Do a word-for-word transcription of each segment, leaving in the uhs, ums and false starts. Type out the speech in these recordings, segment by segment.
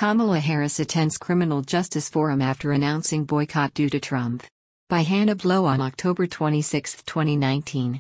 Kamala Harris attends Criminal Justice Forum after announcing boycott due to Trump. By Hannah Blow on October twenty-sixth, twenty nineteen.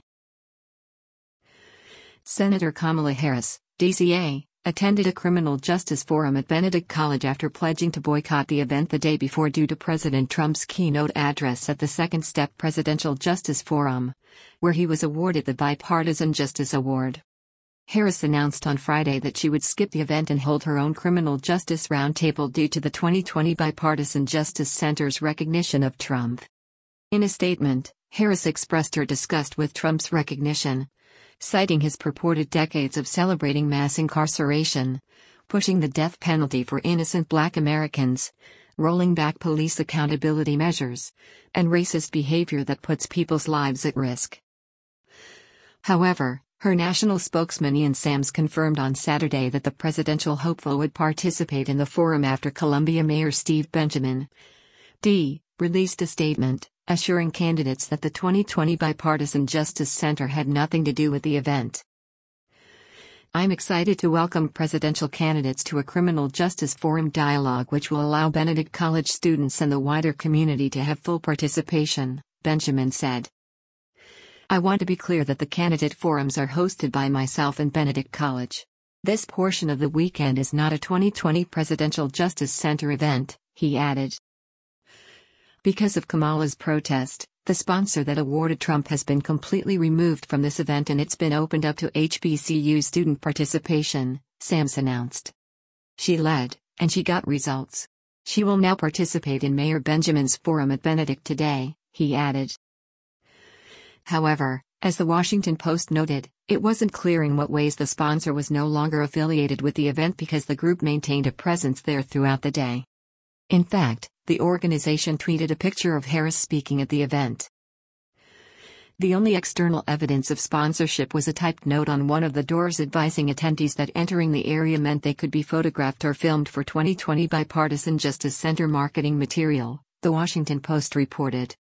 Senator Kamala Harris, D C A, attended a criminal justice forum at Benedict College after pledging to boycott the event the day before due to President Trump's keynote address at the Second Step Presidential Justice Forum, where he was awarded the Bipartisan Justice Award. Harris announced on Friday that she would skip the event and hold her own criminal justice roundtable due to the twenty twenty Bipartisan Justice Center's recognition of Trump. In a statement, Harris expressed her disgust with Trump's recognition, citing his purported decades of celebrating mass incarceration, pushing the death penalty for innocent Black Americans, rolling back police accountability measures, and racist behavior that puts people's lives at risk. However, her national spokesman Ian Sams confirmed on Saturday that the presidential hopeful would participate in the forum after Columbia Mayor Steve Benjamin, D, released a statement, assuring candidates that the twenty twenty Bipartisan Justice Center had nothing to do with the event. "I'm excited to welcome presidential candidates to a criminal justice forum dialogue which will allow Benedict College students and the wider community to have full participation," Benjamin said. "I want to be clear that the candidate forums are hosted by myself and Benedict College. This portion of the weekend is not a twenty twenty Presidential Justice Center event," he added. Because of Kamala's protest, the sponsor that awarded Trump has been completely removed from this event and it's been opened up to H B C U student participation, Sams announced. "She led, and she got results. She will now participate in Mayor Benjamin's forum at Benedict today," he added. However, as the Washington Post noted, it wasn't clear in what ways the sponsor was no longer affiliated with the event because the group maintained a presence there throughout the day. In fact, the organization tweeted a picture of Harris speaking at the event. The only external evidence of sponsorship was a typed note on one of the doors advising attendees that entering the area meant they could be photographed or filmed for twenty twenty Bipartisan Justice Center marketing material, the Washington Post reported.